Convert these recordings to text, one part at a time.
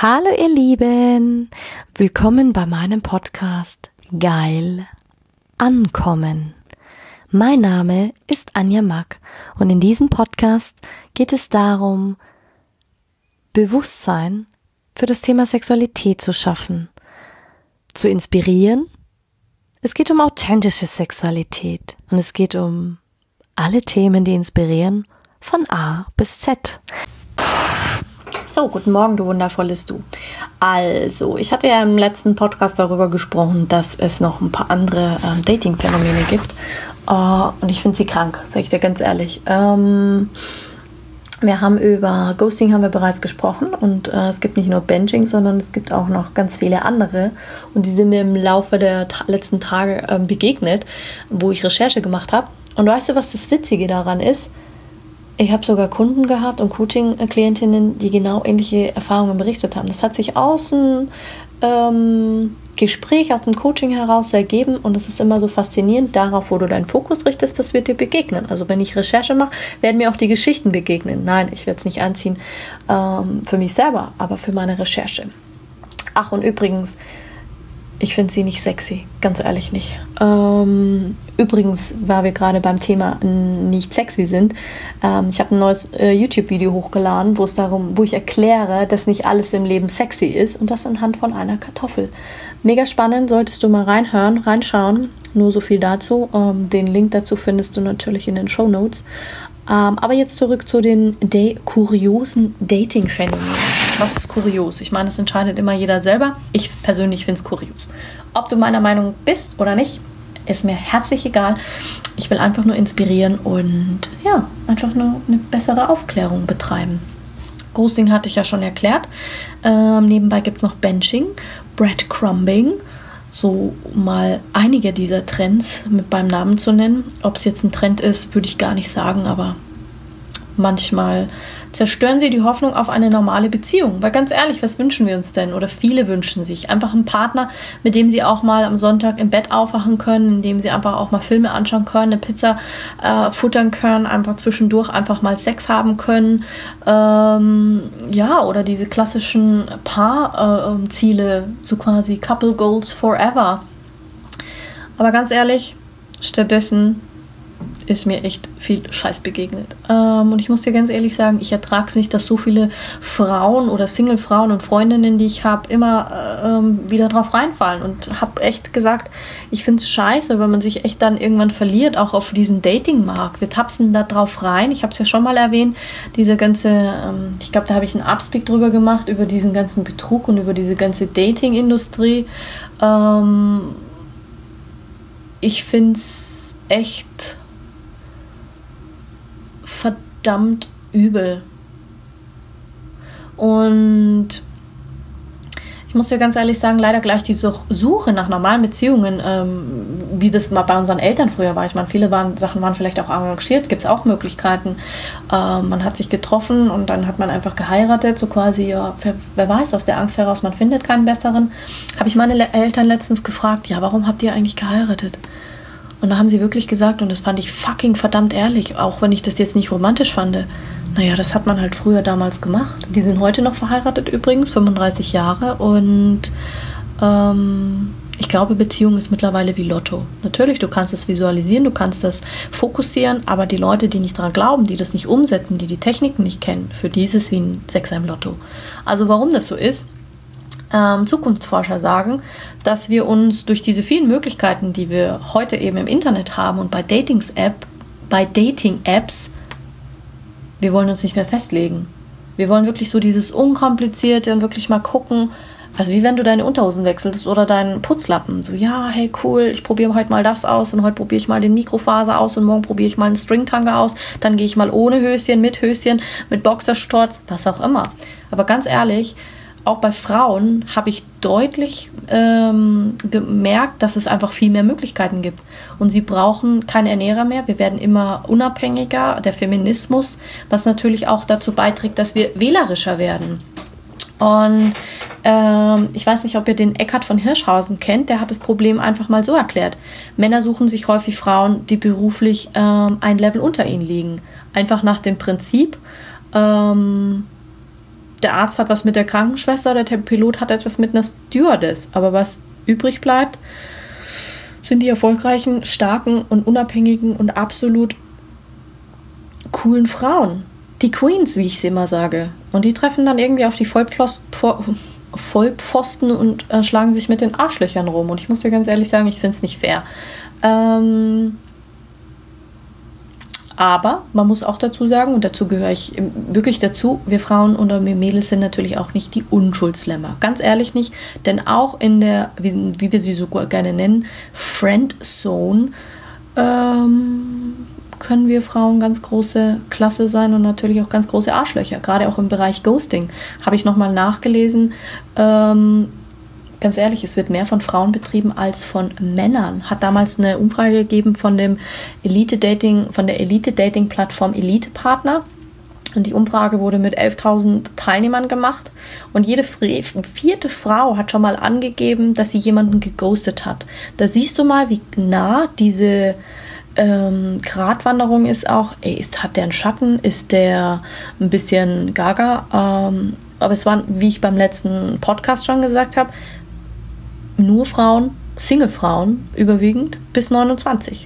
Hallo ihr Lieben, willkommen bei meinem Podcast Geil Ankommen. Mein Name ist Anja Mack und in diesem Podcast geht es darum, Bewusstsein für das Thema Sexualität zu schaffen, zu inspirieren. Es geht um authentische Sexualität und es geht um alle Themen, die inspirieren, von A bis Z. So, guten Morgen, du wundervolles Du. Also, ich hatte ja im letzten Podcast darüber gesprochen, dass es noch ein paar andere Dating-Phänomene gibt. Und ich finde sie krank, sage ich dir ganz ehrlich. Wir haben über Ghosting bereits gesprochen und es gibt nicht nur Benching, sondern es gibt auch noch ganz viele andere. Und die sind mir im Laufe der letzten Tage begegnet, wo ich Recherche gemacht habe. Und weißt du, was das Witzige daran ist? Ich habe sogar Kunden gehabt und Coaching-Klientinnen, die genau ähnliche Erfahrungen berichtet haben. Das hat sich aus dem Gespräch, aus dem Coaching heraus ergeben und es ist immer so faszinierend, darauf, wo du deinen Fokus richtest, das wird dir begegnen. Also wenn ich Recherche mache, werden mir auch die Geschichten begegnen. Nein, ich werde es nicht anziehen für mich selber, aber für meine Recherche. Ach, und übrigens, ich finde sie nicht sexy, ganz ehrlich nicht. Übrigens, weil wir gerade beim Thema nicht sexy sind, ich habe ein neues YouTube-Video hochgeladen, wo ich erkläre, dass nicht alles im Leben sexy ist und das anhand von einer Kartoffel. Mega spannend, solltest du mal reinschauen. Nur so viel dazu. Den Link dazu findest du natürlich in den Shownotes. Aber jetzt zurück zu den kuriosen Dating-Phänomenen. Was ist kurios? Ich meine, das entscheidet immer jeder selber. Ich persönlich finde es kurios. Ob du meiner Meinung bist oder nicht, ist mir herzlich egal. Ich will einfach nur inspirieren und ja, einfach nur eine bessere Aufklärung betreiben. Ghosting hatte ich ja schon erklärt. Nebenbei gibt es noch Benching, Breadcrumbing. So mal einige dieser Trends mit beim Namen zu nennen. Ob es jetzt ein Trend ist, würde ich gar nicht sagen, aber manchmal zerstören sie die Hoffnung auf eine normale Beziehung. Weil ganz ehrlich, was wünschen wir uns denn? Oder viele wünschen sich einfach einen Partner, mit dem sie auch mal am Sonntag im Bett aufwachen können, in dem sie einfach auch mal Filme anschauen können, eine Pizza futtern können, einfach zwischendurch einfach mal Sex haben können. Oder diese klassischen Paarziele, so quasi Couple Goals Forever. Aber ganz ehrlich, stattdessen ist mir echt viel Scheiß begegnet. Und ich muss dir ganz ehrlich sagen, ich ertrage es nicht, dass so viele Frauen oder Single-Frauen und Freundinnen, die ich habe, immer wieder drauf reinfallen. Und habe echt gesagt, ich finde es scheiße, wenn man sich echt dann irgendwann verliert, auch auf diesen Dating-Markt. Wir tapsen da drauf rein. Ich habe es ja schon mal erwähnt, diese ganze, ich glaube, da habe ich einen Upspeak drüber gemacht, über diesen ganzen Betrug und über diese ganze Dating-Industrie. Ich finde es echt verdammt übel. Und ich muss dir ganz ehrlich sagen, leider gleich die Suche nach normalen Beziehungen, wie das mal bei unseren Eltern früher war. Ich meine, viele Sachen waren vielleicht auch arrangiert, gibt es auch Möglichkeiten. Man hat sich getroffen und dann hat man einfach geheiratet, so quasi, ja, wer weiß, aus der Angst heraus, man findet keinen besseren. Habe ich meine Eltern letztens gefragt, ja, warum habt ihr eigentlich geheiratet? Und da haben sie wirklich gesagt, und das fand ich fucking verdammt ehrlich, auch wenn ich das jetzt nicht romantisch fand. Naja, das hat man halt früher damals gemacht. Die sind heute noch verheiratet übrigens, 35 Jahre. Und ich glaube, Beziehung ist mittlerweile wie Lotto. Natürlich, du kannst es visualisieren, du kannst das fokussieren, aber die Leute, die nicht daran glauben, die das nicht umsetzen, die Techniken nicht kennen, für die ist es wie ein Sechser im Lotto. Also warum das so ist? Zukunftsforscher sagen, dass wir uns durch diese vielen Möglichkeiten, die wir heute eben im Internet haben und bei Dating-Apps, wir wollen uns nicht mehr festlegen. Wir wollen wirklich so dieses Unkomplizierte und wirklich mal gucken, also wie wenn du deine Unterhosen wechselst oder deinen Putzlappen. So, ja, hey, cool, ich probiere heute mal das aus und heute probiere ich mal den Mikrofaser aus und morgen probiere ich mal einen Stringtanga aus, dann gehe ich mal ohne Höschen, mit Boxershorts, was auch immer. Aber ganz ehrlich, auch bei Frauen habe ich deutlich gemerkt, dass es einfach viel mehr Möglichkeiten gibt. Und sie brauchen keine Ernährer mehr. Wir werden immer unabhängiger, der Feminismus, was natürlich auch dazu beiträgt, dass wir wählerischer werden. Und ich weiß nicht, ob ihr den Eckhard von Hirschhausen kennt, der hat das Problem einfach mal so erklärt. Männer suchen sich häufig Frauen, die beruflich ein Level unter ihnen liegen. Einfach nach dem Prinzip, der Arzt hat was mit der Krankenschwester, der Pilot hat etwas mit einer Stewardess. Aber was übrig bleibt, sind die erfolgreichen, starken und unabhängigen und absolut coolen Frauen. Die Queens, wie ich sie immer sage. Und die treffen dann irgendwie auf die Vollpfosten und schlagen sich mit den Arschlöchern rum. Und ich muss dir ganz ehrlich sagen, ich finde es nicht fair. Aber man muss auch dazu sagen, und dazu gehöre ich wirklich dazu, wir Frauen und wir Mädels sind natürlich auch nicht die Unschuldslämmer. Ganz ehrlich nicht, denn auch in der, wie wir sie so gerne nennen, Friendzone, können wir Frauen ganz große Klasse sein und natürlich auch ganz große Arschlöcher. Gerade auch im Bereich Ghosting habe ich nochmal nachgelesen. Ganz ehrlich, es wird mehr von Frauen betrieben als von Männern. Hat damals eine Umfrage gegeben von der Elite-Dating-Plattform Elite Partner. Und die Umfrage wurde mit 11.000 Teilnehmern gemacht. Und jede vierte Frau hat schon mal angegeben, dass sie jemanden geghostet hat. Da siehst du mal, wie nah diese Gratwanderung ist auch. Hat der einen Schatten? Ist der ein bisschen gaga? Aber es waren, wie ich beim letzten Podcast schon gesagt habe, nur Frauen, Single-Frauen überwiegend bis 29.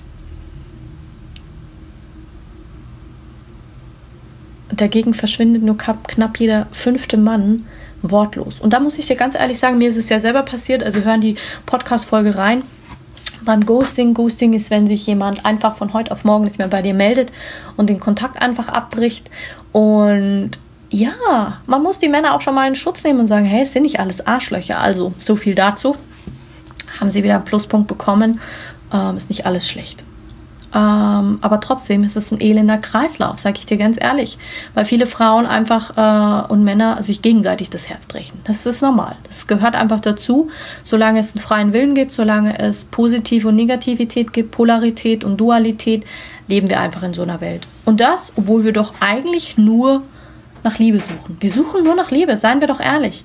Dagegen verschwindet nur knapp jeder 5. Mann wortlos. Und da muss ich dir ganz ehrlich sagen, mir ist es ja selber passiert, also hören die Podcast-Folge rein. Beim Ghosting ist, wenn sich jemand einfach von heute auf morgen nicht mehr bei dir meldet und den Kontakt einfach abbricht. Und ja, man muss die Männer auch schon mal in Schutz nehmen und sagen, hey, es sind nicht alles Arschlöcher. Also so viel dazu. Haben sie wieder einen Pluspunkt bekommen. Ist nicht alles schlecht. Aber trotzdem ist es ein elender Kreislauf, sage ich dir ganz ehrlich. Weil viele Frauen einfach und Männer sich gegenseitig das Herz brechen. Das ist normal. Das gehört einfach dazu. Solange es einen freien Willen gibt, solange es Positiv- und Negativität gibt, Polarität und Dualität, leben wir einfach in so einer Welt. Und das, obwohl wir doch eigentlich nur nach Liebe suchen. Wir suchen nur nach Liebe, seien wir doch ehrlich.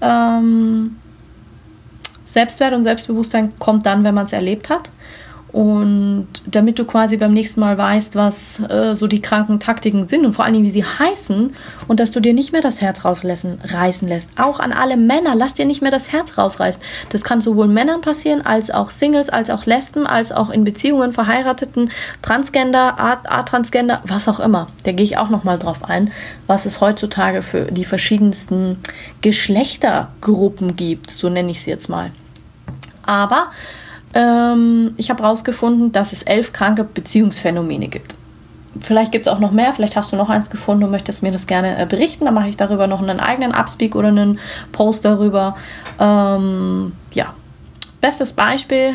Selbstwert und Selbstbewusstsein kommt dann, wenn man es erlebt hat. Und damit du quasi beim nächsten Mal weißt, was so die kranken Taktiken sind und vor allen Dingen, wie sie heißen und dass du dir nicht mehr das Herz reißen lässt. Auch an alle Männer, lass dir nicht mehr das Herz rausreißen. Das kann sowohl Männern passieren, als auch Singles, als auch Lesben, als auch in Beziehungen, Verheirateten, Transgender, Atransgender, was auch immer. Da gehe ich auch nochmal drauf ein, was es heutzutage für die verschiedensten Geschlechtergruppen gibt, so nenne ich sie jetzt mal. Aber ich habe herausgefunden, dass es 11 kranke Beziehungsphänomene gibt. Vielleicht gibt es auch noch mehr, vielleicht hast du noch eins gefunden und möchtest mir das gerne berichten. Dann mache ich darüber noch einen eigenen Upspeak oder einen Post darüber. Bestes Beispiel,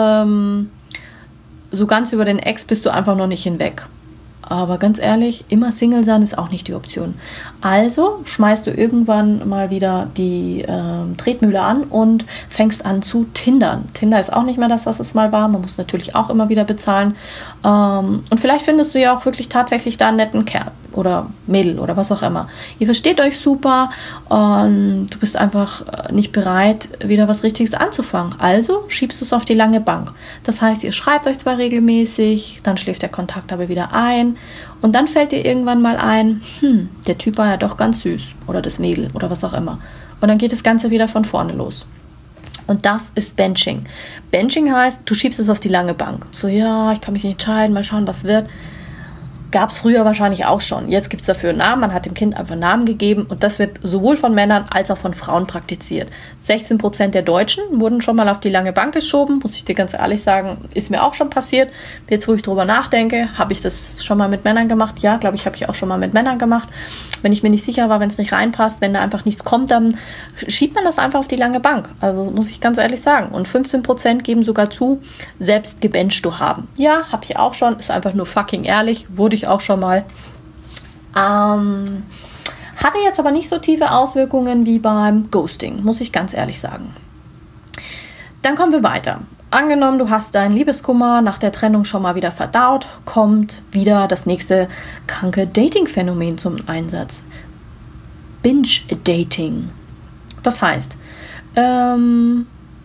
so ganz über den Ex bist du einfach noch nicht hinweg. Aber ganz ehrlich, immer Single sein ist auch nicht die Option. Also schmeißt du irgendwann mal wieder die Tretmühle an und fängst an zu tindern. Tinder ist auch nicht mehr das, was es mal war. Man muss natürlich auch immer wieder bezahlen. Und vielleicht findest du ja auch wirklich tatsächlich da einen netten Kerl oder Mädel oder was auch immer. Ihr versteht euch super und du bist einfach nicht bereit, wieder was Richtiges anzufangen. Also schiebst du es auf die lange Bank. Das heißt, ihr schreibt euch zwar regelmäßig, dann schläft der Kontakt aber wieder ein und dann fällt dir irgendwann mal ein, der Typ war ja doch ganz süß oder das Mädel oder was auch immer. Und dann geht das Ganze wieder von vorne los. Und das ist Benching. Benching heißt, du schiebst es auf die lange Bank. So, ja, ich kann mich nicht entscheiden, mal schauen, was wird. Gab es früher wahrscheinlich auch schon. Jetzt gibt es dafür einen Namen, man hat dem Kind einfach einen Namen gegeben und das wird sowohl von Männern als auch von Frauen praktiziert. 16% der Deutschen wurden schon mal auf die lange Bank geschoben, muss ich dir ganz ehrlich sagen, ist mir auch schon passiert. Jetzt, wo ich drüber nachdenke, habe ich das schon mal mit Männern gemacht? Ja, glaube ich, habe ich auch schon mal mit Männern gemacht. Wenn ich mir nicht sicher war, wenn es nicht reinpasst, wenn da einfach nichts kommt, dann schiebt man das einfach auf die lange Bank. Also muss ich ganz ehrlich sagen. Und 15% geben sogar zu, selbst gebencht zu haben. Ja, habe ich auch schon, ist einfach nur fucking ehrlich, wurde ich auch schon mal. Hatte jetzt aber nicht so tiefe Auswirkungen wie beim Ghosting, muss ich ganz ehrlich sagen. Dann kommen wir weiter. Angenommen, du hast deinen Liebeskummer nach der Trennung schon mal wieder verdaut, kommt wieder das nächste kranke Dating-Phänomen zum Einsatz. Binge-Dating. Das heißt, du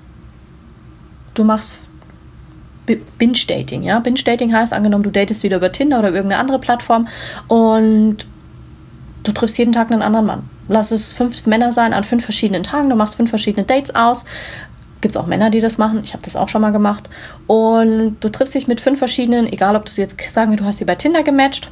machst Binge-Dating, ja. Binge-Dating heißt, angenommen, du datest wieder über Tinder oder irgendeine andere Plattform und du triffst jeden Tag einen anderen Mann. lass es 5 Männer sein an 5 verschiedenen Tagen. Du machst 5 verschiedene Dates aus. Gibt es auch Männer, die das machen. Ich habe das auch schon mal gemacht. Und du triffst dich mit 5 verschiedenen, egal ob du jetzt sagen, du hast sie bei Tinder gematcht.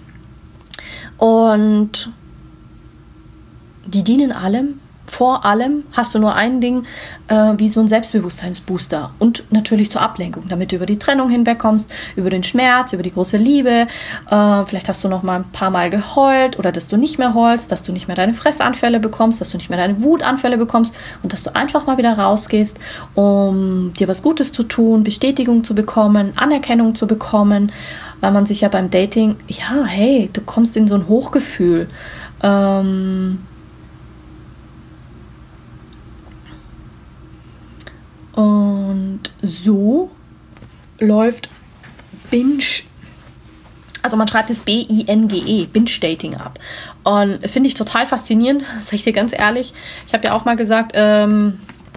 Und die dienen allem. Vor allem hast du nur ein Ding, wie so ein Selbstbewusstseinsbooster und natürlich zur Ablenkung, damit du über die Trennung hinwegkommst, über den Schmerz, über die große Liebe. Vielleicht hast du noch mal ein paar Mal geheult oder dass du nicht mehr heulst, dass du nicht mehr deine Fressanfälle bekommst, dass du nicht mehr deine Wutanfälle bekommst und dass du einfach mal wieder rausgehst, um dir was Gutes zu tun, Bestätigung zu bekommen, Anerkennung zu bekommen, weil man sich ja beim Dating, ja, hey, du kommst in so ein Hochgefühl. Und so läuft Binge, also man schreibt es B-I-N-G-E, Binge-Dating ab. Und finde ich total faszinierend, sag ich dir ganz ehrlich. Ich habe ja auch mal gesagt, man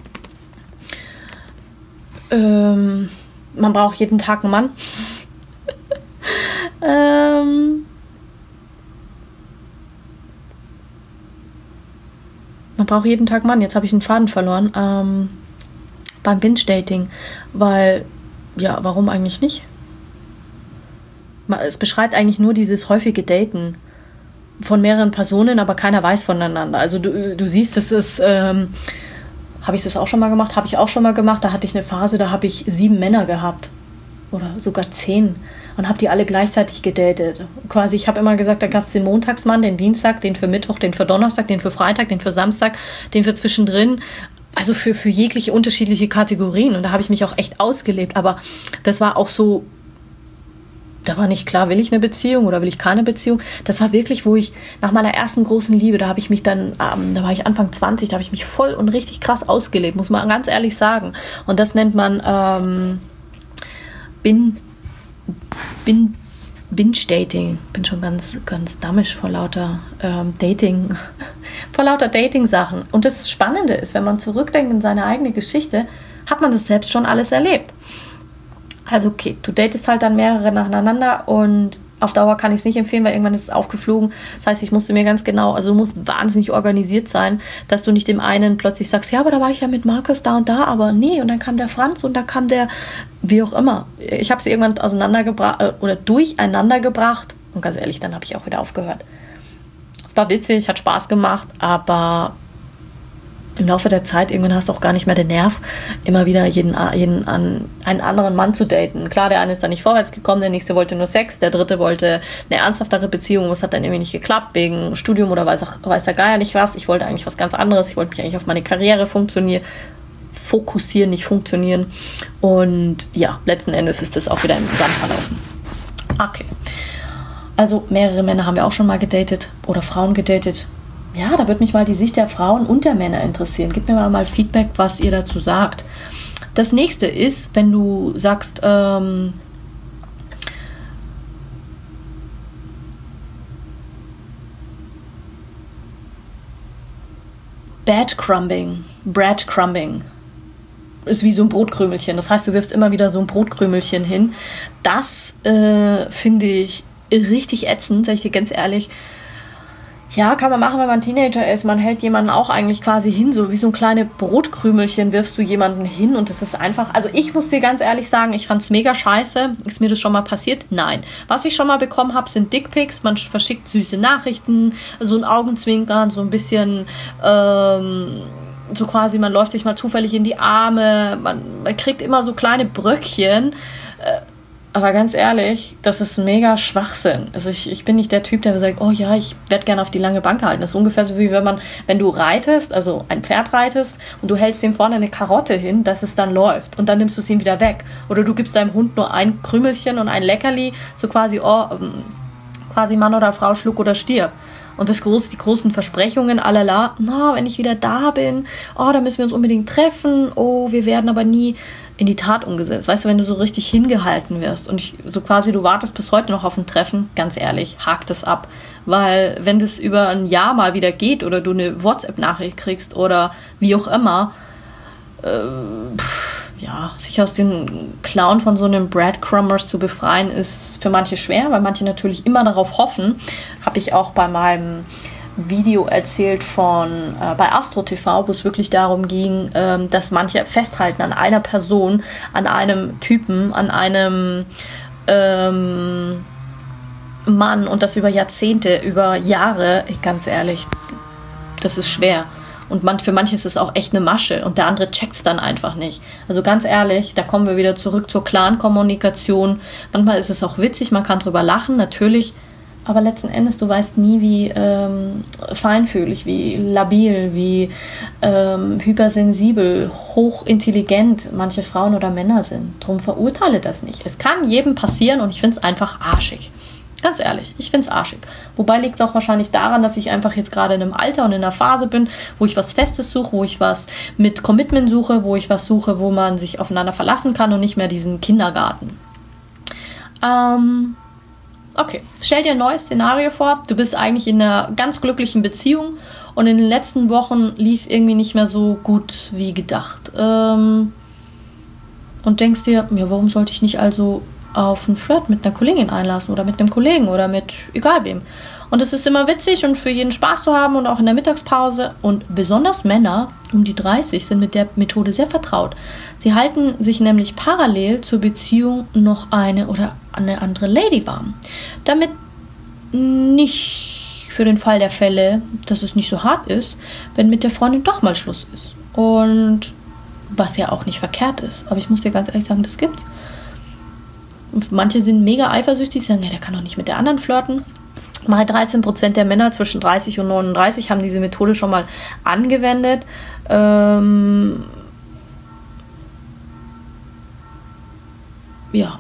braucht jeden Tag einen Mann. Man braucht jeden Tag einen Mann. Jetzt habe ich den Faden verloren. Beim Binge-Dating, weil, ja, warum eigentlich nicht? Es beschreibt eigentlich nur dieses häufige Daten von mehreren Personen, aber keiner weiß voneinander. Also du siehst, das ist, habe ich das auch schon mal gemacht? Habe ich auch schon mal gemacht. Da hatte ich eine Phase, da habe ich 7 Männer gehabt oder sogar 10 und habe die alle gleichzeitig gedatet. Quasi, ich habe immer gesagt, da gab es den Montagsmann, den Dienstag, den für Mittwoch, den für Donnerstag, den für Freitag, den für Samstag, den für zwischendrin. Also für jegliche unterschiedliche Kategorien. Und da habe ich mich auch echt ausgelebt. Aber das war auch so, da war nicht klar, will ich eine Beziehung oder will ich keine Beziehung. Das war wirklich, wo ich nach meiner ersten großen Liebe, da habe ich mich dann, da war ich Anfang 20, da habe ich mich voll und richtig krass ausgelebt, muss man ganz ehrlich sagen. Und das nennt man Binge-Dating. Bin schon ganz, ganz dammisch vor lauter Dating, vor lauter Dating-Sachen. Und das Spannende ist, wenn man zurückdenkt in seine eigene Geschichte, hat man das selbst schon alles erlebt. Also okay, du datest halt dann mehrere nacheinander und auf Dauer kann ich es nicht empfehlen, weil irgendwann ist es aufgeflogen. Das heißt, ich musste mir ganz genau, also du musst wahnsinnig organisiert sein, dass du nicht dem einen plötzlich sagst, ja, aber da war ich ja mit Markus da und da, aber nee, und dann kam der Franz und da kam der, wie auch immer. Ich habe sie irgendwann auseinandergebracht oder durcheinander gebracht und ganz ehrlich, dann habe ich auch wieder aufgehört. Es war witzig, hat Spaß gemacht, aber im Laufe der Zeit, irgendwann hast du auch gar nicht mehr den Nerv, immer wieder einen anderen Mann zu daten. Klar, der eine ist dann nicht vorwärts gekommen, der nächste wollte nur Sex, der dritte wollte eine ernsthaftere Beziehung, das hat dann irgendwie nicht geklappt, wegen Studium oder weiß der Geier nicht was. Ich wollte eigentlich was ganz anderes, ich wollte mich eigentlich auf meine Karriere fokussieren, nicht funktionieren. Und ja, letzten Endes ist das auch wieder im Sand verlaufen. Okay. Also mehrere Männer haben wir auch schon mal gedatet oder Frauen gedatet. Ja, da würde mich mal die Sicht der Frauen und der Männer interessieren. Gib mir mal Feedback, was ihr dazu sagt. Das nächste ist, wenn du sagst, Breadcrumbing ist wie so ein Brotkrümelchen. Das heißt, du wirfst immer wieder so ein Brotkrümelchen hin. Das finde ich richtig ätzend, sag ich dir ganz ehrlich. Ja, kann man machen, wenn man Teenager ist. Man hält jemanden auch eigentlich quasi hin, so wie so ein kleine Brotkrümelchen wirfst du jemanden hin und das ist einfach, also ich muss dir ganz ehrlich sagen, ich fand's mega scheiße. Ist mir das schon mal passiert? Nein. Was ich schon mal bekommen habe, sind Dickpics. Man verschickt süße Nachrichten, so ein Augenzwinkern, so ein bisschen, so quasi, man läuft sich mal zufällig in die Arme, man kriegt immer so kleine Bröckchen. Aber ganz ehrlich, das ist mega Schwachsinn. Also ich bin nicht der Typ, der sagt, oh ja, ich werde gerne auf die lange Bank halten. Das ist ungefähr so wie wenn du reitest, also ein Pferd reitest und du hältst dem vorne eine Karotte hin, dass es dann läuft und dann nimmst du es ihm wieder weg. Oder du gibst deinem Hund nur ein Krümelchen und ein Leckerli, so quasi, quasi Mann oder Frau, Schluck oder stirb. Und die großen Versprechungen, alala, wenn ich wieder da bin, da müssen wir uns unbedingt treffen, wir werden aber nie in die Tat umgesetzt. Weißt du, wenn du so richtig hingehalten wirst und so quasi du wartest bis heute noch auf ein Treffen, ganz ehrlich, hak das ab. Weil wenn das über ein Jahr mal wieder geht oder du eine WhatsApp-Nachricht kriegst oder wie auch immer, sich aus den Klauen von so einem Breadcrumbers zu befreien, ist für manche schwer, weil manche natürlich immer darauf hoffen. Habe ich auch bei meinem Video erzählt bei Astro TV, wo es wirklich darum ging, dass manche festhalten an einer Person, an einem Typen, an einem Mann und das über Jahrzehnte, über Jahre. Ganz ehrlich, das ist schwer. Und für manche ist es auch echt eine Masche und der andere checkt es dann einfach nicht. Also ganz ehrlich, da kommen wir wieder zurück zur klaren Kommunikation. Manchmal ist es auch witzig, man kann drüber lachen, natürlich. Aber letzten Endes, du weißt nie, wie feinfühlig, wie labil, wie hypersensibel, hochintelligent manche Frauen oder Männer sind. Drum verurteile das nicht. Es kann jedem passieren und ich finde es einfach arschig. Ganz ehrlich, ich finde es arschig. Wobei liegt es auch wahrscheinlich daran, dass ich einfach jetzt gerade in einem Alter und in einer Phase bin, wo ich was Festes suche, wo ich was mit Commitment suche, wo ich was suche, wo man sich aufeinander verlassen kann und nicht mehr diesen Kindergarten. Okay, stell dir ein neues Szenario vor. Du bist eigentlich in einer ganz glücklichen Beziehung und in den letzten Wochen lief irgendwie nicht mehr so gut wie gedacht. Und denkst dir, ja, warum sollte ich nicht also auf einen Flirt mit einer Kollegin einlassen oder mit einem Kollegen oder mit egal wem. Und es ist immer witzig und für jeden Spaß zu haben und auch in der Mittagspause. Und besonders Männer um die 30 sind mit der Methode sehr vertraut. Sie halten sich nämlich parallel zur Beziehung noch eine oder eine andere Lady warm. Damit nicht für den Fall der Fälle, dass es nicht so hart ist, wenn mit der Freundin doch mal Schluss ist. Und was ja auch nicht verkehrt ist. Aber ich muss dir ganz ehrlich sagen, das gibt's. Und manche sind mega eifersüchtig, sagen, ja, der kann doch nicht mit der anderen flirten. Mal 13% der Männer zwischen 30 und 39 haben diese Methode schon mal angewendet. Ja.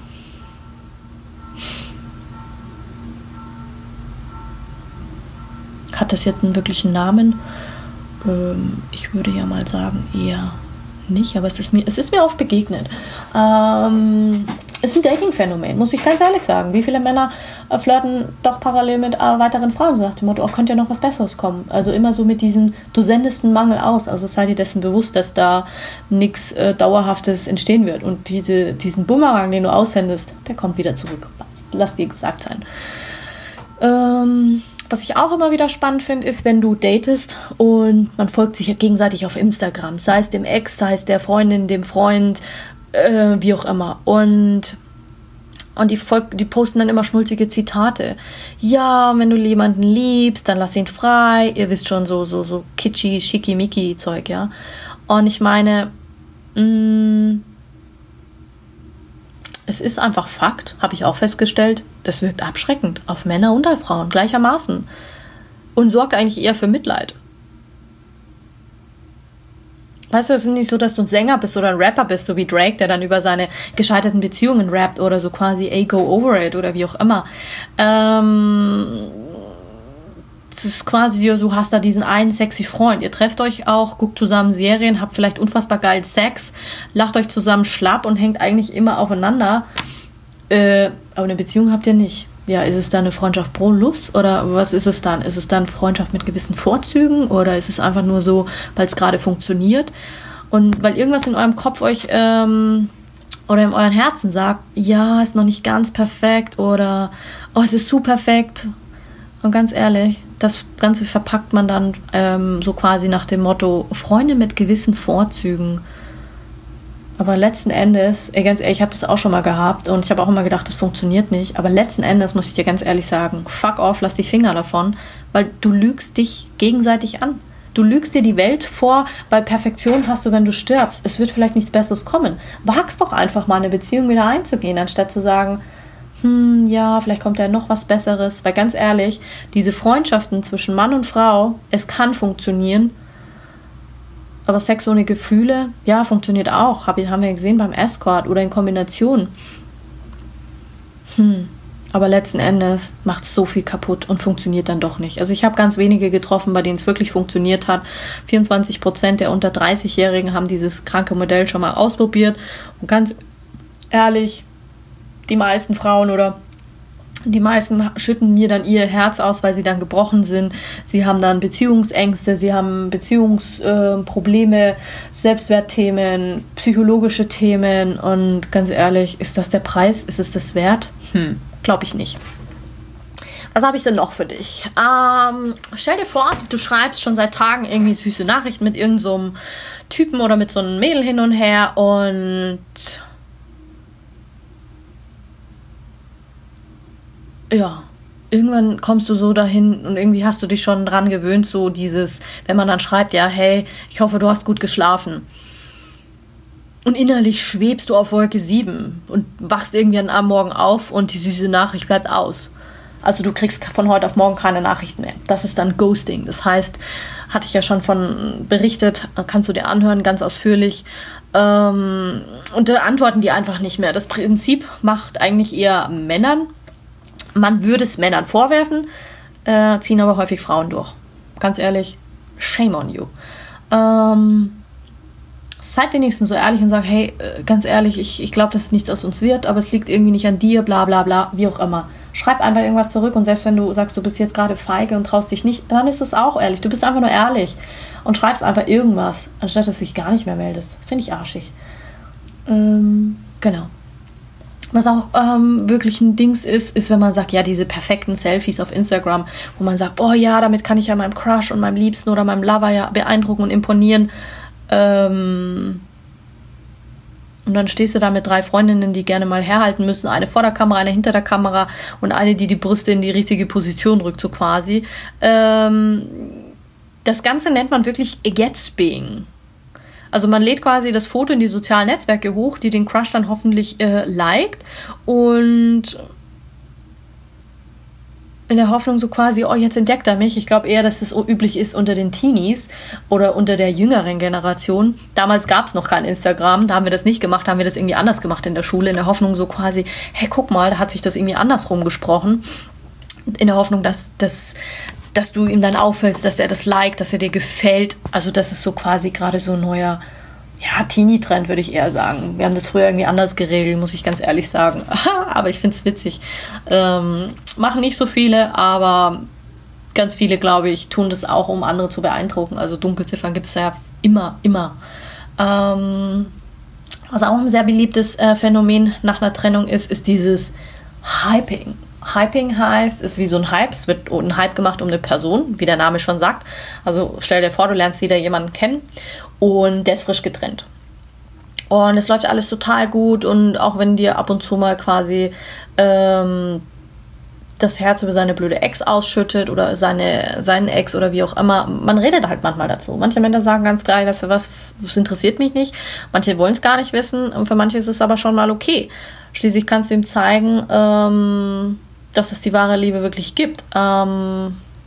Hat das jetzt einen wirklichen Namen? Ich würde ja mal sagen, eher nicht, aber es ist mir oft begegnet. Ist ein Dating-Phänomen, muss ich ganz ehrlich sagen. Wie viele Männer flirten doch parallel mit weiteren Frauen, so nach dem Motto, könnte ja noch was Besseres kommen. Also immer so mit diesem, du sendest einen Mangel aus, also sei dir dessen bewusst, dass da nichts Dauerhaftes entstehen wird. Und diesen Bumerang, den du aussendest, der kommt wieder zurück. Lass dir gesagt sein. Was ich auch immer wieder spannend finde, ist, wenn du datest und man folgt sich gegenseitig auf Instagram, sei es dem Ex, sei es der Freundin, dem Freund, wie auch immer. Und die posten dann immer schnulzige Zitate. Ja, wenn du jemanden liebst, dann lass ihn frei. Ihr wisst schon, so kitschy, schickimicki Zeug, ja. Und ich meine, es ist einfach Fakt, habe ich auch festgestellt, das wirkt abschreckend auf Männer und auf Frauen gleichermaßen und sorgt eigentlich eher für Mitleid. Weißt du, es ist nicht so, dass du ein Sänger bist oder ein Rapper bist, so wie Drake, der dann über seine gescheiterten Beziehungen rappt oder so quasi, ey, go over it oder wie auch immer. Es ist quasi, du hast da diesen einen sexy Freund. Ihr trefft euch auch, guckt zusammen Serien, habt vielleicht unfassbar geilen Sex, lacht euch zusammen schlapp und hängt eigentlich immer aufeinander. Aber eine Beziehung habt ihr nicht. Ja, ist es dann eine Freundschaft pro Lust oder was ist es dann? Ist es dann Freundschaft mit gewissen Vorzügen oder ist es einfach nur so, weil es gerade funktioniert und weil irgendwas in eurem Kopf euch oder in euren Herzen sagt, ja, ist noch nicht ganz perfekt oder oh, es ist zu perfekt. Und ganz ehrlich, das Ganze verpackt man dann so quasi nach dem Motto Freunde mit gewissen Vorzügen. Aber letzten Endes, ganz ehrlich, ich habe das auch schon mal gehabt und ich habe auch immer gedacht, das funktioniert nicht. Aber letzten Endes muss ich dir ganz ehrlich sagen, fuck off, lass die Finger davon, weil du lügst dich gegenseitig an. Du lügst dir die Welt vor, weil Perfektion hast du, wenn du stirbst. Es wird vielleicht nichts Besseres kommen. Wag's doch einfach mal, eine Beziehung wieder einzugehen, anstatt zu sagen, ja, vielleicht kommt ja noch was Besseres. Weil ganz ehrlich, diese Freundschaften zwischen Mann und Frau, es kann funktionieren. Aber Sex ohne Gefühle, ja, funktioniert auch. Haben wir gesehen beim Escort oder in Kombination. Aber letzten Endes macht es so viel kaputt und funktioniert dann doch nicht. Also ich habe ganz wenige getroffen, bei denen es wirklich funktioniert hat. 24% der unter 30-Jährigen haben dieses kranke Modell schon mal ausprobiert. Und ganz ehrlich, die meisten Frauen oder die meisten schütten mir dann ihr Herz aus, weil sie dann gebrochen sind. Sie haben dann Beziehungsängste, sie haben Beziehungsprobleme, Selbstwertthemen, psychologische Themen. Und ganz ehrlich, ist das der Preis? Ist es das wert? Glaube ich nicht. Was habe ich denn noch für dich? Stell dir vor, du schreibst schon seit Tagen irgendwie süße Nachrichten mit irgend so einem Typen oder mit so einem Mädel hin und her und ja, irgendwann kommst du so dahin und irgendwie hast du dich schon dran gewöhnt, so dieses, wenn man dann schreibt, ja, hey, ich hoffe, du hast gut geschlafen. Und innerlich schwebst du auf Wolke 7 und wachst irgendwie am Morgen auf und die süße Nachricht bleibt aus. Also du kriegst von heute auf morgen keine Nachrichten mehr. Das ist dann Ghosting. Das heißt, hatte ich ja schon von berichtet, kannst du dir anhören, ganz ausführlich. Und da antworten die einfach nicht mehr. Das Prinzip macht eigentlich eher Männern. Man würde es Männern vorwerfen, ziehen aber häufig Frauen durch. Ganz ehrlich, shame on you. Seid wenigstens so ehrlich und sagt, hey, ganz ehrlich, ich glaube, dass nichts aus uns wird, aber es liegt irgendwie nicht an dir, bla bla bla, wie auch immer. Schreib einfach irgendwas zurück und selbst wenn du sagst, du bist jetzt gerade feige und traust dich nicht, dann ist es auch ehrlich. Du bist einfach nur ehrlich und schreibst einfach irgendwas, anstatt dass du dich gar nicht mehr meldest. Finde ich arschig. Genau. Was auch wirklich ein Dings ist, wenn man sagt, ja, diese perfekten Selfies auf Instagram, wo man sagt, boah, ja, damit kann ich ja meinem Crush und meinem Liebsten oder meinem Lover ja beeindrucken und imponieren. Und dann stehst du da mit 3 Freundinnen, die gerne mal herhalten müssen. Eine vor der Kamera, eine hinter der Kamera und eine, die Brüste in die richtige Position rückt, so quasi. Das Ganze nennt man wirklich Gatsbying. Also man lädt quasi das Foto in die sozialen Netzwerke hoch, die den Crush dann hoffentlich liked und in der Hoffnung so quasi, oh, jetzt entdeckt er mich. Ich glaube eher, dass das üblich ist unter den Teenies oder unter der jüngeren Generation. Damals gab es noch kein Instagram, da haben wir das nicht gemacht, da haben wir das irgendwie anders gemacht in der Schule, in der Hoffnung so quasi, hey, guck mal, da hat sich das irgendwie andersrum gesprochen. In der Hoffnung, dass du ihm dann auffällst, dass er das liked, dass er dir gefällt. Also das ist so quasi gerade so ein neuer, ja, Teenie-Trend, würde ich eher sagen. Wir haben das früher irgendwie anders geregelt, muss ich ganz ehrlich sagen. Aber ich finde es witzig. Machen nicht so viele, aber ganz viele, glaube ich, tun das auch, um andere zu beeindrucken. Also Dunkelziffern gibt es ja immer. Was auch ein sehr beliebtes Phänomen nach einer Trennung ist dieses Hyping. Hyping heißt, ist wie so ein Hype. Es wird ein Hype gemacht um eine Person, wie der Name schon sagt. Also stell dir vor, du lernst wieder jemanden kennen und der ist frisch getrennt. Und es läuft alles total gut und auch wenn dir ab und zu mal quasi das Herz über seine blöde Ex ausschüttet oder seinen Ex oder wie auch immer, man redet halt manchmal dazu. Manche Männer sagen ganz klar, weißt du was, das interessiert mich nicht. Manche wollen es gar nicht wissen und für manche ist es aber schon mal okay. Schließlich kannst du ihm zeigen, dass es die wahre Liebe wirklich gibt. Aber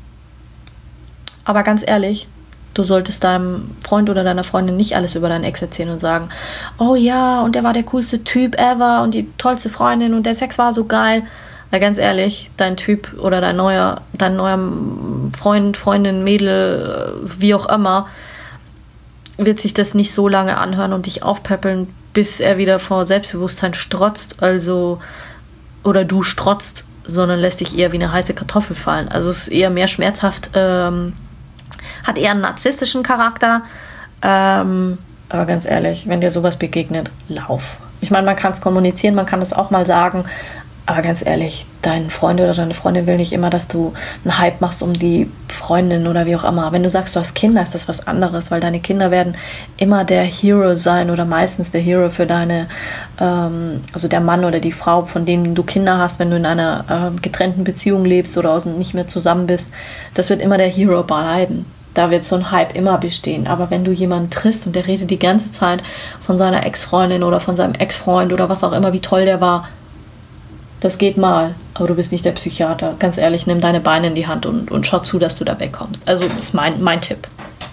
ganz ehrlich, du solltest deinem Freund oder deiner Freundin nicht alles über deinen Ex erzählen und sagen, oh ja, und der war der coolste Typ ever und die tollste Freundin und der Sex war so geil. Weil ganz ehrlich, dein Typ oder dein neuer Freund, Freundin, Mädel, wie auch immer, wird sich das nicht so lange anhören und dich aufpäppeln, bis er wieder vor Selbstbewusstsein strotzt, also, oder du strotzt, sondern lässt dich eher wie eine heiße Kartoffel fallen. Also es ist eher mehr schmerzhaft, hat eher einen narzisstischen Charakter, aber ganz ehrlich, wenn dir sowas begegnet, lauf. Ich meine, man kann es kommunizieren, man kann es auch mal sagen, aber ganz ehrlich, dein Freund oder deine Freundin will nicht immer, dass du einen Hype machst um die Freundin oder wie auch immer. Wenn du sagst, du hast Kinder, ist das was anderes, weil deine Kinder werden immer der Hero sein oder meistens der Hero für deine, also der Mann oder die Frau, von dem du Kinder hast, wenn du in einer getrennten Beziehung lebst oder nicht mehr zusammen bist. Das wird immer der Hero bleiben. Da wird so ein Hype immer bestehen. Aber wenn du jemanden triffst und der redet die ganze Zeit von seiner Ex-Freundin oder von seinem Ex-Freund oder was auch immer, wie toll der war, das geht mal, aber du bist nicht der Psychiater. Ganz ehrlich, nimm deine Beine in die Hand und schau zu, dass du da wegkommst. Also ist mein Tipp.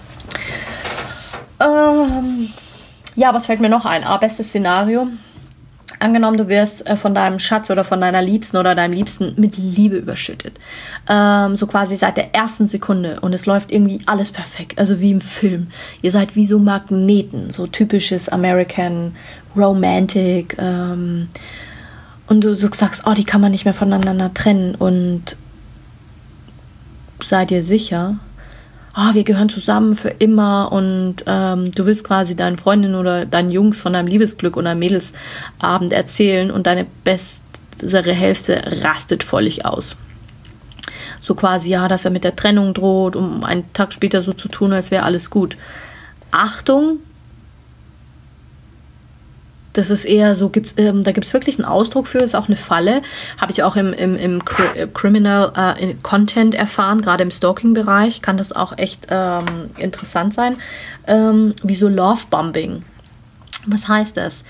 Ja, was fällt mir noch ein? Bestes Szenario. Angenommen, du wirst von deinem Schatz oder von deiner Liebsten oder deinem Liebsten mit Liebe überschüttet. So quasi seit der ersten Sekunde und es läuft irgendwie alles perfekt. Also wie im Film. Ihr seid wie so Magneten. So typisches American Romantic. Und du sagst, oh, die kann man nicht mehr voneinander trennen und sei dir sicher, wir gehören zusammen für immer und du willst quasi deinen Freundinnen oder deinen Jungs von deinem Liebesglück oder Mädelsabend erzählen und deine bessere Hälfte rastet völlig aus. So quasi, ja, dass er mit der Trennung droht, um einen Tag später so zu tun, als wäre alles gut. Achtung, das ist eher so, da gibt es wirklich einen Ausdruck für, ist auch eine Falle. Habe ich auch im Criminal Content erfahren, gerade im Stalking-Bereich kann das auch echt interessant sein. Wie so Love-Bombing. Was heißt das?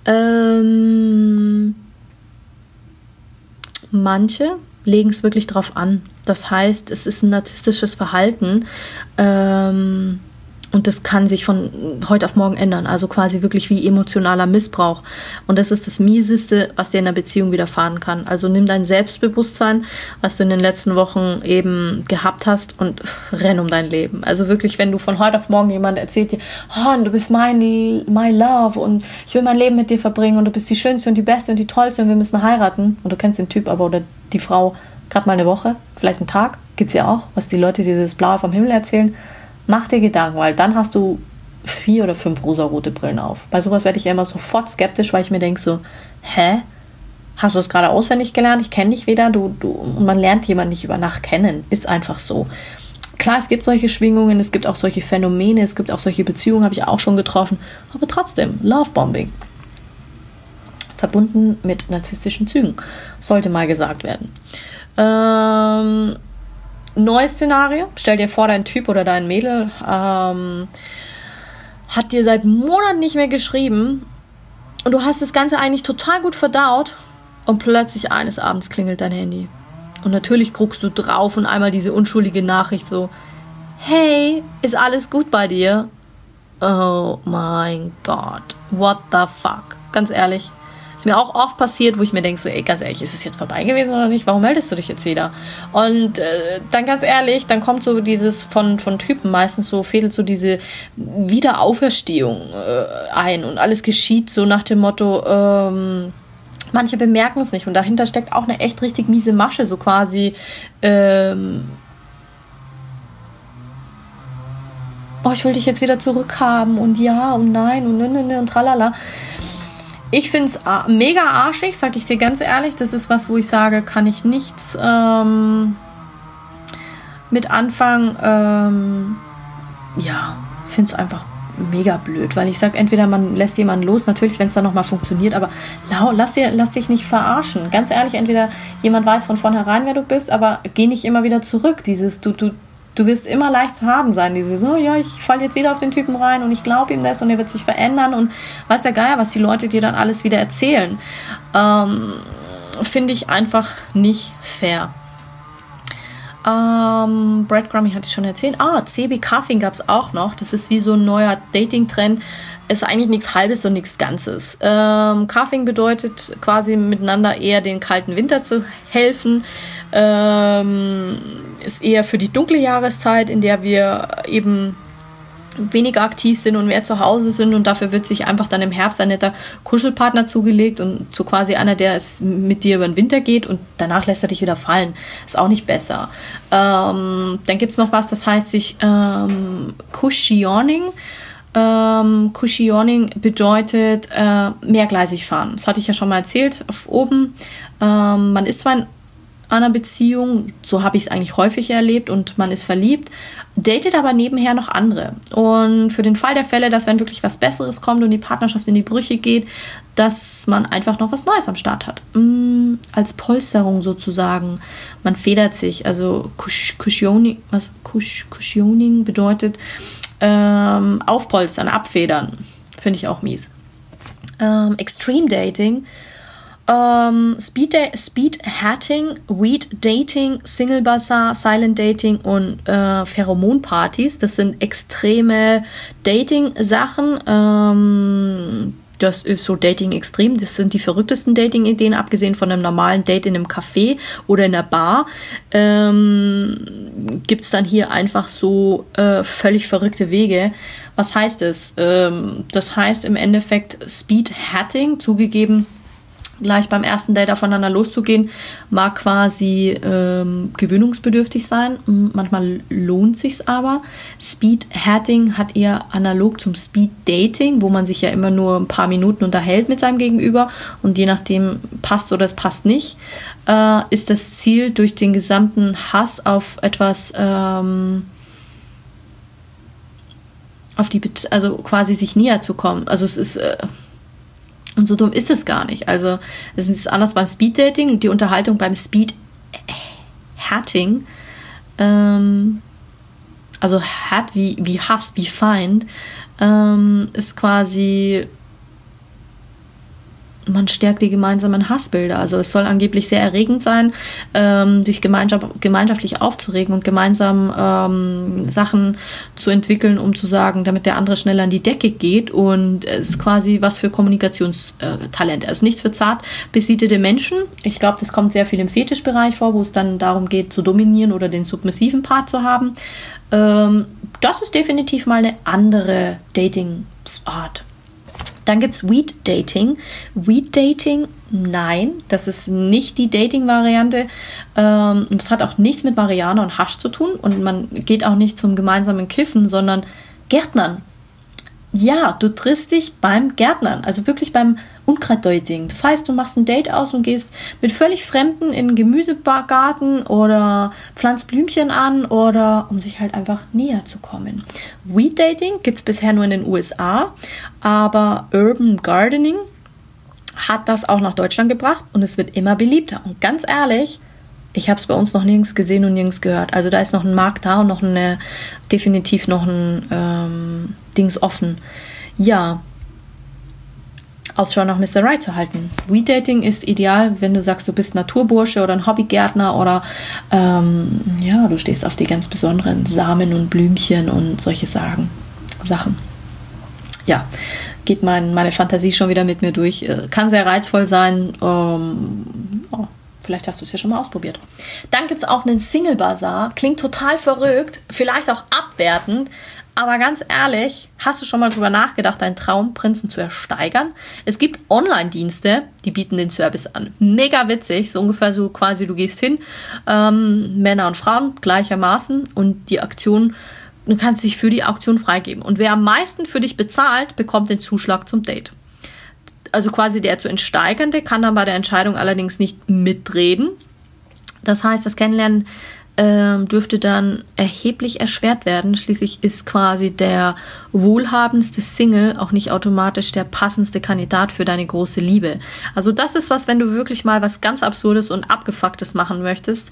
Manche legen es wirklich drauf an. Das heißt, es ist ein narzisstisches Verhalten. Und das kann sich von heute auf morgen ändern. Also quasi wirklich wie emotionaler Missbrauch. Und das ist das Mieseste, was dir in einer Beziehung widerfahren kann. Also nimm dein Selbstbewusstsein, was du in den letzten Wochen eben gehabt hast, und renn um dein Leben. Also wirklich, wenn du von heute auf morgen jemand erzählt dir, oh, du bist my love und ich will mein Leben mit dir verbringen und du bist die Schönste und die Beste und die Tollste und wir müssen heiraten. Und du kennst den Typ aber oder die Frau gerade mal eine Woche, vielleicht einen Tag, gibt's ja auch, was die Leute dir das Blaue vom Himmel erzählen. Mach dir Gedanken, weil dann hast du 4 oder 5 rosarote Brillen auf. Bei sowas werde ich ja immer sofort skeptisch, weil ich mir denke so, hä? Hast du es gerade auswendig gelernt? Ich kenne dich weder. Und man lernt jemanden nicht über Nacht kennen. Ist einfach so. Klar, es gibt solche Schwingungen, es gibt auch solche Phänomene, es gibt auch solche Beziehungen, habe ich auch schon getroffen. Aber trotzdem, Lovebombing. Verbunden mit narzisstischen Zügen. Sollte mal gesagt werden. Neues Szenario, stell dir vor, dein Typ oder dein Mädel hat dir seit Monaten nicht mehr geschrieben und du hast das Ganze eigentlich total gut verdaut und plötzlich eines Abends klingelt dein Handy. Und natürlich guckst du drauf und einmal diese unschuldige Nachricht so, hey, ist alles gut bei dir? Oh mein Gott, what the fuck? Ganz ehrlich. Ist mir auch oft passiert, wo ich mir denke, so, ey, ganz ehrlich, ist es jetzt vorbei gewesen oder nicht? Warum meldest du dich jetzt wieder? Und dann ganz ehrlich, dann kommt so dieses von Typen meistens so, fädelt so diese Wiederauferstehung ein und alles geschieht so nach dem Motto, manche bemerken es nicht und dahinter steckt auch eine echt richtig miese Masche, so quasi, ich will dich jetzt wieder zurückhaben und ja und nein und und tralala. Ich finde es mega arschig, sag ich dir ganz ehrlich. Das ist was, wo ich sage, kann ich nichts mit anfangen. Finde es einfach mega blöd, weil ich sage, entweder man lässt jemanden los, natürlich, wenn es dann nochmal funktioniert, aber lass dich nicht verarschen. Ganz ehrlich, entweder jemand weiß von vornherein, wer du bist, aber geh nicht immer wieder zurück. Dieses, du wirst immer leicht zu haben sein. Dieses, ich falle jetzt wieder auf den Typen rein und ich glaube ihm das und er wird sich verändern und weiß der Geier, was die Leute dir dann alles wieder erzählen. Finde ich einfach nicht fair. Breadcrumbing hatte ich schon erzählt. CB Cuffing gab es auch noch. Das ist wie so ein neuer Dating-Trend. Ist eigentlich nichts Halbes und nichts Ganzes. Cuffing bedeutet quasi miteinander eher den kalten Winter zu helfen. Ist eher für die dunkle Jahreszeit, in der wir eben weniger aktiv sind und mehr zu Hause sind und dafür wird sich einfach dann im Herbst ein netter Kuschelpartner zugelegt und so quasi einer, der es mit dir über den Winter geht und danach lässt er dich wieder fallen. Ist auch nicht besser. Dann gibt es noch was, das heißt sich Cushioning. Cushioning bedeutet mehrgleisig fahren. Das hatte ich ja schon mal erzählt oben. Man ist zwar in einer Beziehung, so habe ich es eigentlich häufig erlebt und man ist verliebt, datet aber nebenher noch andere. Und für den Fall der Fälle, dass wenn wirklich was Besseres kommt und die Partnerschaft in die Brüche geht, dass man einfach noch was Neues am Start hat. Als Polsterung sozusagen. Man federt sich. Also Cushioning bedeutet aufpolstern, abfedern. Finde ich auch mies. Extreme Dating, Speed Hatting, Weed Dating, Single Bazaar, Silent Dating und Pheromonpartys. Das sind extreme Dating-Sachen. Das ist so Dating extrem. Das sind die verrücktesten Dating-Ideen, abgesehen von einem normalen Date in einem Café oder in einer Bar. Gibt es dann hier einfach so völlig verrückte Wege. Was heißt es? Das heißt im Endeffekt Speed Hatting, zugegeben, gleich beim ersten Date aufeinander loszugehen, mag quasi gewöhnungsbedürftig sein. Manchmal lohnt sich's aber. Speed-Hatting hat eher analog zum Speed-Dating, wo man sich ja immer nur ein paar Minuten unterhält mit seinem Gegenüber und je nachdem passt oder es passt nicht, ist das Ziel, durch den gesamten Hass auf etwas also quasi sich näher zu kommen. Also es ist und so dumm ist es gar nicht. Also es ist anders beim Speed-Dating und die Unterhaltung beim Speed-Hatting, also Hat wie Hass, wie Feind, ist quasi, man stärkt die gemeinsamen Hassbilder. Also es soll angeblich sehr erregend sein, sich gemeinschaftlich aufzuregen und gemeinsam Sachen zu entwickeln, um zu sagen, damit der andere schneller an die Decke geht. Und es ist quasi was für Kommunikationstalent. Also nichts für zart besiedelte Menschen. Ich glaube, das kommt sehr viel im Fetischbereich vor, wo es dann darum geht, zu dominieren oder den submissiven Part zu haben. Das ist definitiv mal eine andere Dating-Art. Dann gibt es Weed Dating. Weed Dating, nein, das ist nicht die Dating-Variante. Und es hat auch nichts mit Marihuana und Hasch zu tun. Und man geht auch nicht zum gemeinsamen Kiffen, sondern Gärtnern. Ja, du triffst dich beim Gärtnern, also wirklich beim Unkrautdating. Das heißt, du machst ein Date aus und gehst mit völlig Fremden in einen Gemüsegarten oder pflanzt Blümchen an oder um sich halt einfach näher zu kommen. Weed Dating gibt es bisher nur in den USA, aber Urban Gardening hat das auch nach Deutschland gebracht und es wird immer beliebter. Und ganz ehrlich, ich habe es bei uns noch nirgends gesehen und nirgends gehört. Also da ist noch ein Markt da und definitiv noch ein Dings offen. Ja, Ausschau nach Mr. Right zu halten. Weed Dating ist ideal, wenn du sagst, du bist Naturbursche oder ein Hobbygärtner oder du stehst auf die ganz besonderen Samen und Blümchen und solche Sachen. Ja, geht meine Fantasie schon wieder mit mir durch. Kann sehr reizvoll sein. Vielleicht hast du es ja schon mal ausprobiert. Dann gibt es auch einen Single-Bazar. Klingt total verrückt, vielleicht auch abwertend. Aber ganz ehrlich, hast du schon mal drüber nachgedacht, deinen Traumprinzen zu ersteigern? Es gibt Online-Dienste, die bieten den Service an. Mega witzig, so ungefähr so quasi, du gehst hin, Männer und Frauen gleichermaßen und die Aktion, du kannst dich für die Auktion freigeben. Und wer am meisten für dich bezahlt, bekommt den Zuschlag zum Date. Also quasi der zu Entsteigernde kann dann bei der Entscheidung allerdings nicht mitreden. Das heißt, das Kennenlernen dürfte dann erheblich erschwert werden. Schließlich ist quasi der wohlhabendste Single auch nicht automatisch der passendste Kandidat für deine große Liebe. Also das ist was, wenn du wirklich mal was ganz Absurdes und Abgefucktes machen möchtest.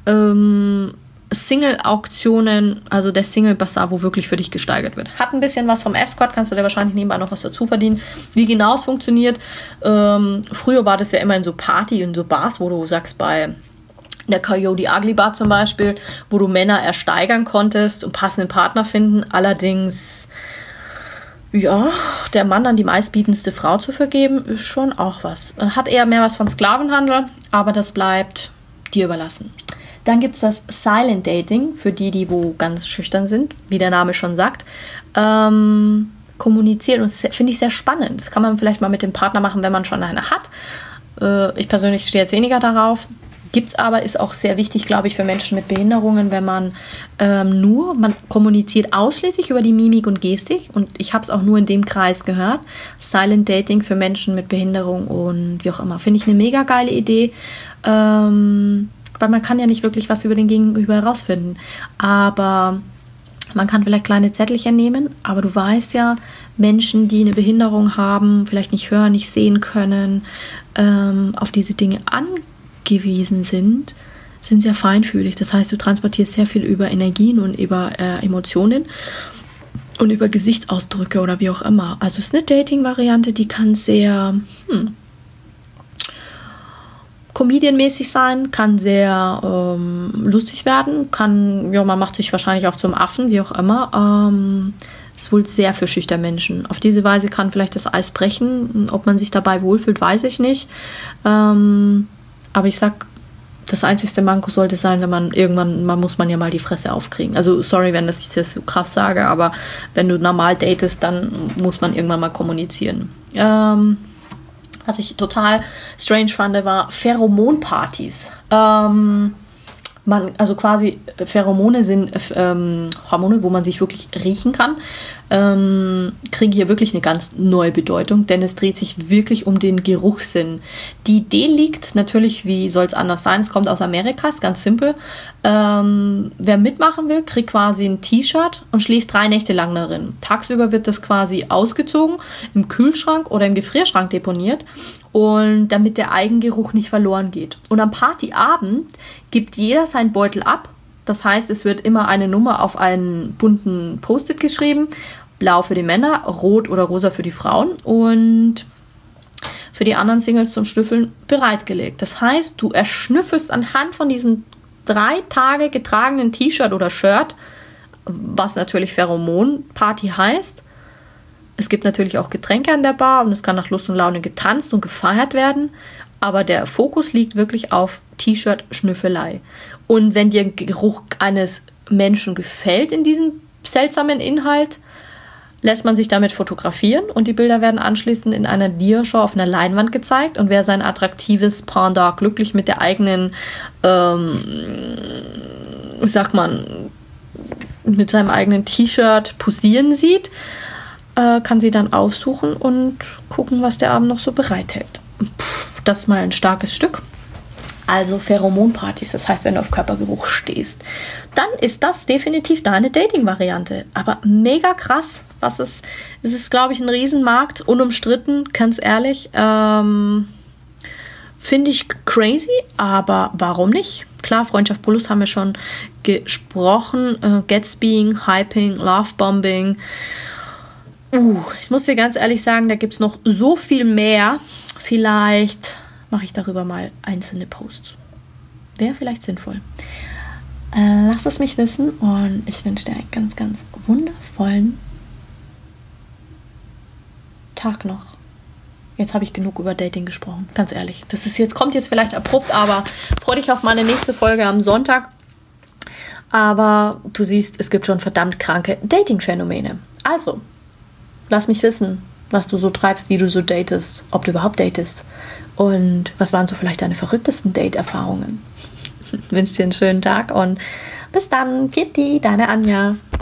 Single-Auktionen, also der Single-Bazar, wo wirklich für dich gesteigert wird. Hat ein bisschen was vom Escort, kannst du dir wahrscheinlich nebenbei noch was dazu verdienen. Wie genau es funktioniert, früher war das ja immer in so Party, in so Bars, wo du sagst, bei der Coyote Ugly Bar zum Beispiel, wo du Männer ersteigern konntest und passenden Partner finden. Allerdings, ja, der Mann dann die meistbietendste Frau zu vergeben, ist schon auch was. Hat eher mehr was von Sklavenhandel, aber das bleibt dir überlassen. Dann gibt es das Silent Dating, für die wo ganz schüchtern sind, wie der Name schon sagt. Kommunizieren, und das finde ich sehr spannend. Das kann man vielleicht mal mit dem Partner machen, wenn man schon eine hat. Ich persönlich stehe jetzt weniger darauf. Gibt's aber, ist auch sehr wichtig, glaube ich, für Menschen mit Behinderungen, wenn man man kommuniziert ausschließlich über die Mimik und Gestik und ich habe es auch nur in dem Kreis gehört. Silent Dating für Menschen mit Behinderung und wie auch immer. Finde ich eine mega geile Idee, weil man kann ja nicht wirklich was über den Gegenüber herausfinden. Aber man kann vielleicht kleine Zettelchen nehmen, aber du weißt ja, Menschen, die eine Behinderung haben, vielleicht nicht hören, nicht sehen können, auf diese Dinge angewiesen sind sehr feinfühlig. Das heißt, du transportierst sehr viel über Energien und über Emotionen und über Gesichtsausdrücke oder wie auch immer. Also es ist eine Dating-Variante, die kann sehr comedianmäßig sein, kann sehr lustig werden, man macht sich wahrscheinlich auch zum Affen, wie auch immer. Ist wohl sehr für schüchterne Menschen. Auf diese Weise kann vielleicht das Eis brechen. Ob man sich dabei wohlfühlt, weiß ich nicht. Aber ich sag, das einzigste Manko sollte sein, wenn man muss man ja mal die Fresse aufkriegen. Also sorry, wenn ich das so krass sage, aber wenn du normal datest, dann muss man irgendwann mal kommunizieren. Was ich total strange fand, war Pheromonpartys. Also quasi Pheromone sind Hormone, wo man sich wirklich riechen kann, kriegen hier wirklich eine ganz neue Bedeutung, denn es dreht sich wirklich um den Geruchssinn. Die Idee liegt natürlich, wie soll es anders sein, es kommt aus Amerika, ist ganz simpel. Wer mitmachen will, kriegt quasi ein T-Shirt und schläft 3 Nächte lang darin. Tagsüber wird das quasi ausgezogen, im Kühlschrank oder im Gefrierschrank deponiert, und damit der Eigengeruch nicht verloren geht. Und am Partyabend gibt jeder seinen Beutel ab. Das heißt, es wird immer eine Nummer auf einen bunten Post-it geschrieben. Blau für die Männer, rot oder rosa für die Frauen und für die anderen Singles zum Schnüffeln bereitgelegt. Das heißt, du erschnüffelst anhand von diesem 3 Tage getragenen T-Shirt oder Shirt, was natürlich Pheromon-Party heißt. Es gibt natürlich auch Getränke an der Bar und es kann nach Lust und Laune getanzt und gefeiert werden, aber der Fokus liegt wirklich auf T-Shirt-Schnüffelei. Und wenn dir Geruch eines Menschen gefällt in diesem seltsamen Inhalt, lässt man sich damit fotografieren und die Bilder werden anschließend in einer Diashow auf einer Leinwand gezeigt, und wer sein attraktives Pendant glücklich mit der eigenen, mit seinem eigenen T-Shirt posieren sieht, kann sie dann aussuchen und gucken, was der Abend noch so bereithält. Das ist mal ein starkes Stück. Also Pheromonpartys, das heißt, wenn du auf Körpergeruch stehst, dann ist das definitiv deine Dating-Variante. Aber mega krass, es ist, glaube ich, ein Riesenmarkt, unumstritten, ganz ehrlich. Finde ich crazy, aber warum nicht? Klar, Freundschaft Plus haben wir schon gesprochen. Gatsbying, Hyping, Lovebombing. Ich muss dir ganz ehrlich sagen, da gibt es noch so viel mehr. Vielleicht mache ich darüber mal einzelne Posts. Wäre vielleicht sinnvoll. Lass es mich wissen und ich wünsche dir einen ganz, ganz wundervollen Tag noch. Jetzt habe ich genug über Dating gesprochen, ganz ehrlich. Kommt jetzt vielleicht abrupt, aber freue dich auf meine nächste Folge am Sonntag. Aber du siehst, es gibt schon verdammt kranke Dating-Phänomene. Also, lass mich wissen, was du so treibst, wie du so datest, ob du überhaupt datest und was waren so vielleicht deine verrücktesten Date-Erfahrungen. Ich wünsche dir einen schönen Tag und bis dann. Pfiat, deine Anja.